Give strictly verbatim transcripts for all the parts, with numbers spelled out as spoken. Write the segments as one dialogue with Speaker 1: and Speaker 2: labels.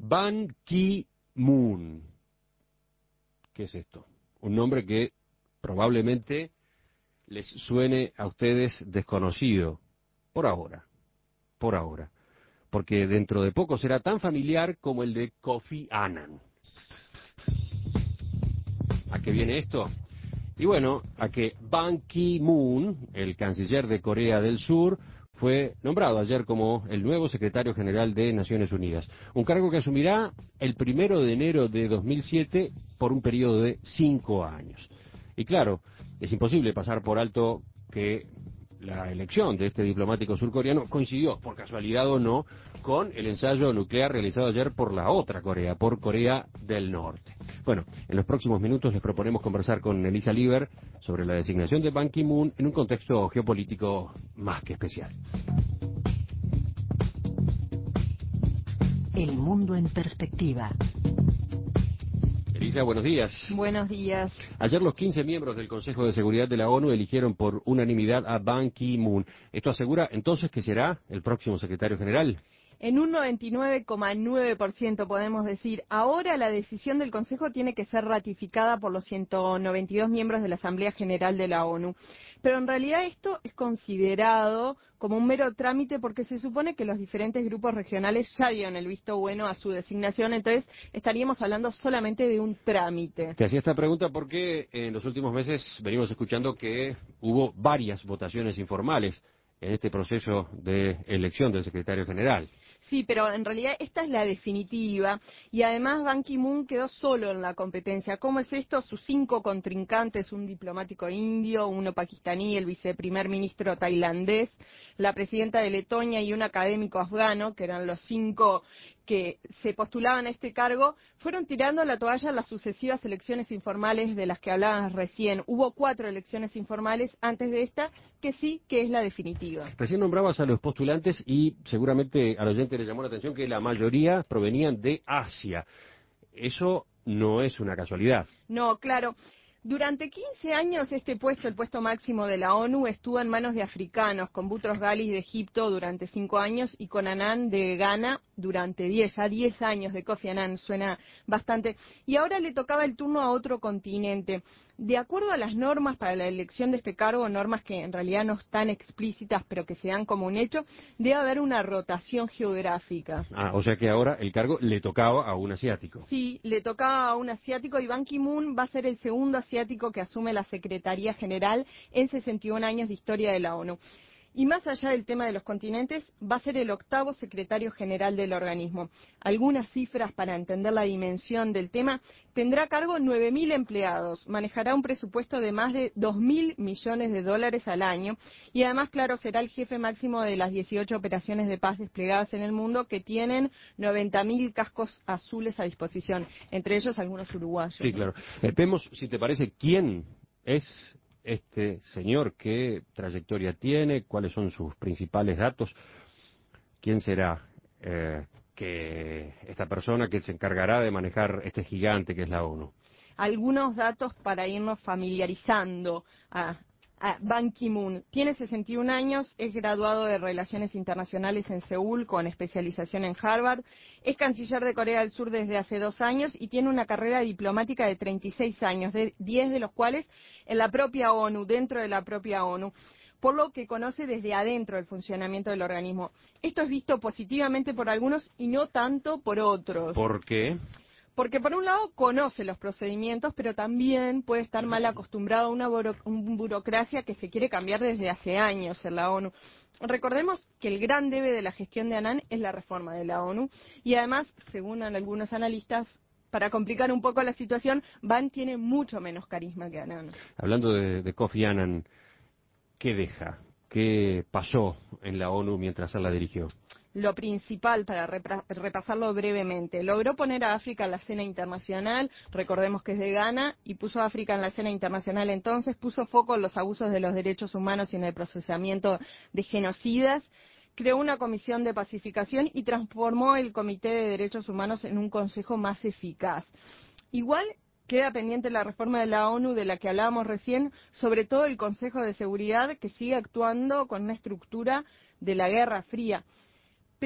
Speaker 1: Ban Ki-moon. ¿Qué es esto? Un nombre que probablemente les suene a ustedes desconocido, por ahora, por ahora, porque dentro de poco será tan familiar como el de Kofi Annan. ¿A qué viene esto? Y bueno, a que Ban Ki-moon, el canciller de Corea del Sur, fue nombrado ayer como el nuevo secretario general de Naciones Unidas. Un cargo que asumirá el primero de enero de dos mil siete por un periodo de cinco años. Y claro, es imposible pasar por alto que la elección de este diplomático surcoreano coincidió, por casualidad o no, con el ensayo nuclear realizado ayer por la otra Corea, por Corea del Norte. Bueno, en los próximos minutos les proponemos conversar con Elisa Lieber sobre la designación de Ban Ki-moon en un contexto geopolítico más que especial.
Speaker 2: El mundo en perspectiva.
Speaker 1: Elisa, buenos días.
Speaker 3: Buenos días.
Speaker 1: Ayer los quince miembros del Consejo de Seguridad de la ONU eligieron por unanimidad a Ban Ki-moon. ¿Esto asegura entonces que será el próximo secretario general?
Speaker 3: En un noventa y nueve coma nueve por ciento podemos decir, ahora la decisión del Consejo tiene que ser ratificada por los ciento noventa y dos miembros de la Asamblea General de la ONU. Pero en realidad esto es considerado como un mero trámite porque se supone que los diferentes grupos regionales ya dieron el visto bueno a su designación, entonces estaríamos hablando solamente de un trámite.
Speaker 1: Te hacía esta pregunta porque en los últimos meses venimos escuchando que hubo varias votaciones informales en este proceso de elección del secretario general.
Speaker 3: Sí, pero en realidad esta es la definitiva y además Ban Ki-moon quedó solo en la competencia. ¿Cómo es esto? Sus cinco contrincantes, un diplomático indio, uno pakistaní, el viceprimer ministro tailandés, la presidenta de Letonia y un académico afgano, que eran los cinco que se postulaban a este cargo, fueron tirando la toalla en las sucesivas elecciones informales de las que hablábamos recién. Hubo cuatro elecciones informales antes de esta, que sí que es la definitiva.
Speaker 1: Recién nombrabas a los postulantes y seguramente al oyente le llamó la atención que la mayoría provenían de Asia. Eso no es una casualidad.
Speaker 3: No, claro. Durante quince años este puesto, el puesto máximo de la ONU, estuvo en manos de africanos, con Boutros Ghali de Egipto durante cinco años y con Annan de Ghana durante diez, ya diez años de Kofi Annan, suena bastante. Y ahora le tocaba el turno a otro continente. De acuerdo a las normas para la elección de este cargo, normas que en realidad no están explícitas pero que se dan como un hecho, debe haber una rotación geográfica.
Speaker 1: Ah, o sea que ahora el cargo le tocaba a un asiático.
Speaker 3: Sí, le tocaba a un asiático y Ban Ki-moon va a ser el segundo asiático que asume la Secretaría General en sesenta y un años de historia de la ONU. Y más allá del tema de los continentes, va a ser el octavo secretario general del organismo. Algunas cifras para entender la dimensión del tema: tendrá a cargo nueve mil empleados, manejará un presupuesto de más de dos mil millones de dólares al año y además, claro, será el jefe máximo de las dieciocho operaciones de paz desplegadas en el mundo que tienen noventa mil cascos azules a disposición, entre ellos algunos uruguayos.
Speaker 1: Sí, claro. Eh, vemos, si te parece, quién es este señor, qué trayectoria tiene, cuáles son sus principales datos, quién será eh, que esta persona que se encargará de manejar este gigante que es la ONU.
Speaker 3: Algunos datos para irnos familiarizando a, a Ban Ki-moon. Tiene sesenta y un años, es graduado de Relaciones Internacionales en Seúl con especialización en Harvard, es canciller de Corea del Sur desde hace dos años y tiene una carrera diplomática de treinta y seis años, de diez de los cuales en la propia ONU, dentro de la propia ONU, por lo que conoce desde adentro el funcionamiento del organismo. Esto es visto positivamente por algunos y no tanto por otros.
Speaker 1: ¿Por qué?
Speaker 3: Porque por un lado conoce los procedimientos, pero también puede estar mal acostumbrado a una buro un burocracia que se quiere cambiar desde hace años en la ONU. Recordemos que el gran debe de la gestión de Annan es la reforma de la ONU y además, según algunos analistas, para complicar un poco la situación, Ban tiene mucho menos carisma que Annan.
Speaker 1: Hablando de, de Kofi Annan, ¿qué deja? ¿Qué pasó en la ONU mientras él la dirigió?
Speaker 3: Lo principal, para repasarlo brevemente, logró poner a África en la escena internacional, recordemos que es de Ghana, y puso a África en la escena internacional entonces, puso foco en los abusos de los derechos humanos y en el procesamiento de genocidas, creó una comisión de pacificación y transformó el Comité de Derechos Humanos en un consejo más eficaz. Igual queda pendiente la reforma de la ONU de la que hablábamos recién, sobre todo el Consejo de Seguridad, que sigue actuando con una estructura de la Guerra Fría. Pero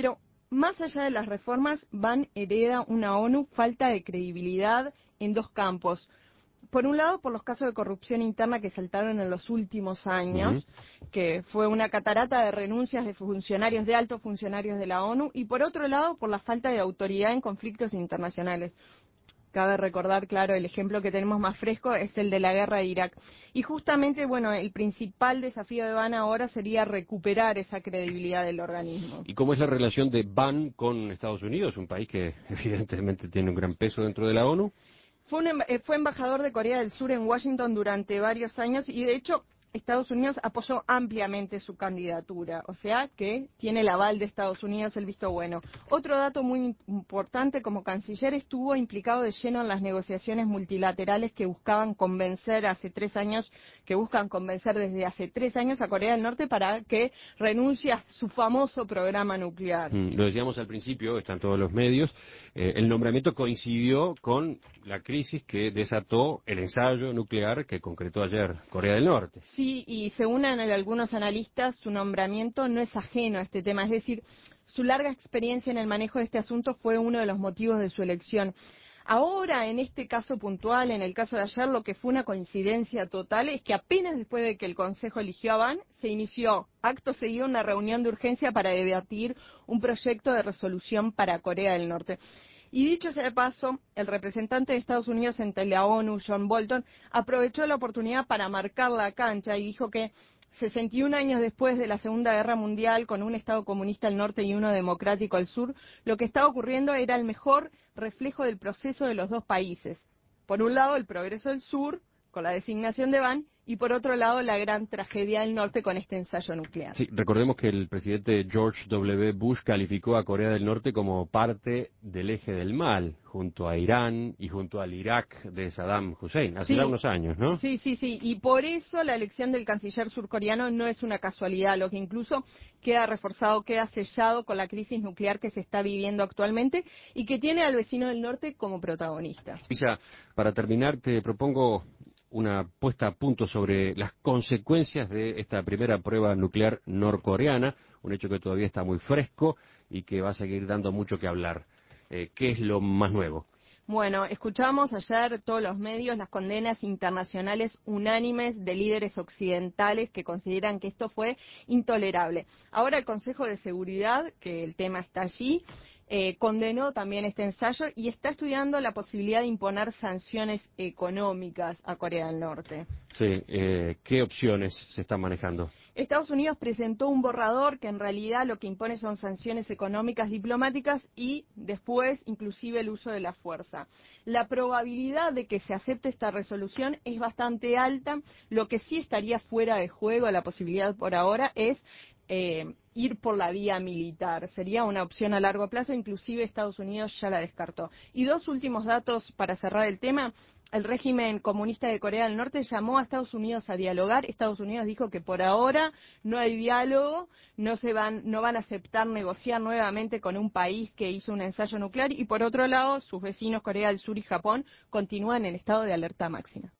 Speaker 3: más allá de las reformas, Ban hereda una ONU falta de credibilidad en dos campos. Por un lado, por los casos de corrupción interna que saltaron en los últimos años, uh-huh. que fue una catarata de renuncias de funcionarios, de altos funcionarios de la ONU, y por otro lado, por la falta de autoridad en conflictos internacionales. Cabe recordar, claro, el ejemplo que tenemos más fresco es el de la guerra de Irak. Y justamente, bueno, el principal desafío de Ban ahora sería recuperar esa credibilidad del organismo.
Speaker 1: ¿Y cómo es la relación de Ban con Estados Unidos, un país que evidentemente tiene un gran peso dentro de la ONU?
Speaker 3: Fue, un, fue embajador de Corea del Sur en Washington durante varios años y, de hecho, Estados Unidos apoyó ampliamente su candidatura, o sea que tiene el aval de Estados Unidos, el visto bueno. Otro dato muy importante, como canciller estuvo implicado de lleno en las negociaciones multilaterales que buscaban convencer hace tres años, que buscan convencer desde hace tres años a Corea del Norte para que renuncie a su famoso programa nuclear.
Speaker 1: Mm, lo decíamos al principio, están todos los medios, eh, el nombramiento coincidió con la crisis que desató el ensayo nuclear que concretó ayer Corea del Norte.
Speaker 3: Sí, y según algunos analistas, su nombramiento no es ajeno a este tema, es decir, su larga experiencia en el manejo de este asunto fue uno de los motivos de su elección. Ahora, en este caso puntual, en el caso de ayer, lo que fue una coincidencia total es que apenas después de que el Consejo eligió a Ban, se inició acto seguido una reunión de urgencia para debatir un proyecto de resolución para Corea del Norte. Y dicho sea de paso, el representante de Estados Unidos ante la ONU, John Bolton, aprovechó la oportunidad para marcar la cancha y dijo que sesenta y un años después de la Segunda Guerra Mundial, con un Estado comunista al norte y uno democrático al sur, lo que estaba ocurriendo era el mejor reflejo del proceso de los dos países. Por un lado, el progreso del sur, con la designación de Ban, y por otro lado, la gran tragedia del norte con este ensayo nuclear.
Speaker 1: Sí, recordemos que el presidente George W. Bush calificó a Corea del Norte como parte del eje del mal, junto a Irán y junto al Irak de Saddam Hussein, hace
Speaker 3: sí,
Speaker 1: ya unos años, ¿no?
Speaker 3: Sí, sí, sí, y por eso la elección del canciller surcoreano no es una casualidad, lo que incluso queda reforzado, queda sellado con la crisis nuclear que se está viviendo actualmente y que tiene al vecino del norte como protagonista.
Speaker 1: Isa, para terminar, te propongo una puesta a punto sobre las consecuencias de esta primera prueba nuclear norcoreana, un hecho que todavía está muy fresco y que va a seguir dando mucho que hablar. Eh, ¿Qué es lo más nuevo?
Speaker 3: Bueno, escuchamos ayer todos los medios las condenas internacionales unánimes de líderes occidentales que consideran que esto fue intolerable. Ahora el Consejo de Seguridad, que el tema está allí, Eh, condenó también este ensayo y está estudiando la posibilidad de imponer sanciones económicas a Corea del Norte.
Speaker 1: Sí, eh, ¿qué opciones se están manejando?
Speaker 3: Estados Unidos presentó un borrador que en realidad lo que impone son sanciones económicas diplomáticas y después inclusive el uso de la fuerza. La probabilidad de que se acepte esta resolución es bastante alta. Lo que sí estaría fuera de juego, la posibilidad por ahora, es Eh, ir por la vía militar. Sería una opción a largo plazo, inclusive Estados Unidos ya la descartó. Y dos últimos datos para cerrar el tema. El régimen comunista de Corea del Norte llamó a Estados Unidos a dialogar. Estados Unidos dijo que por ahora no hay diálogo, no se van, no van a aceptar negociar nuevamente con un país que hizo un ensayo nuclear y por otro lado sus vecinos Corea del Sur y Japón continúan en estado de alerta máxima.